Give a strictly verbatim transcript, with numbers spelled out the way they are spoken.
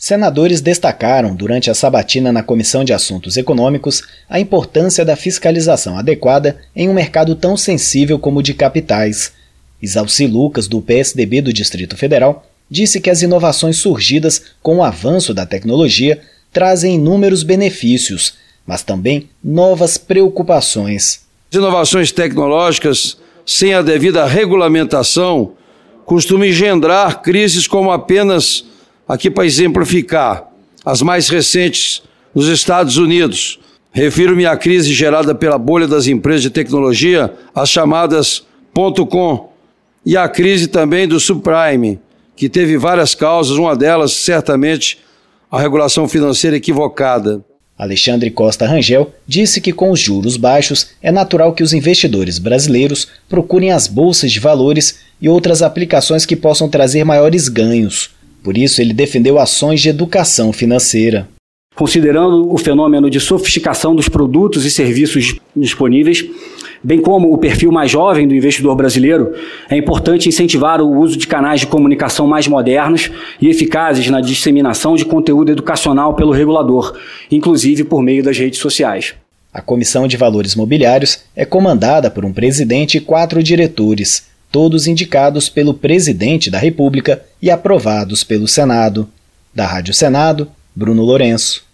Senadores destacaram, durante a sabatina na Comissão de Assuntos Econômicos, a importância da fiscalização adequada em um mercado tão sensível como o de capitais. Isalci Lucas, do P S D B do Distrito Federal, disse que as inovações surgidas com o avanço da tecnologia trazem inúmeros benefícios, mas também novas preocupações. As inovações tecnológicas, sem a devida regulamentação, costumam engendrar crises como apenas, aqui para exemplificar, as mais recentes nos Estados Unidos. Refiro-me à crise gerada pela bolha das empresas de tecnologia, as chamadas ponto com, e à crise também do subprime, que teve várias causas, uma delas, certamente, a regulação financeira equivocada. Alexandre Costa Rangel disse que com os juros baixos é natural que os investidores brasileiros procurem as bolsas de valores e outras aplicações que possam trazer maiores ganhos. Por isso, ele defendeu ações de educação financeira. Considerando o fenômeno de sofisticação dos produtos e serviços disponíveis, bem como o perfil mais jovem do investidor brasileiro, é importante incentivar o uso de canais de comunicação mais modernos e eficazes na disseminação de conteúdo educacional pelo regulador, inclusive por meio das redes sociais. A Comissão de Valores Mobiliários é comandada por um presidente e quatro diretores, todos indicados pelo presidente da República e aprovados pelo Senado. Da Rádio Senado, Bruno Lourenço.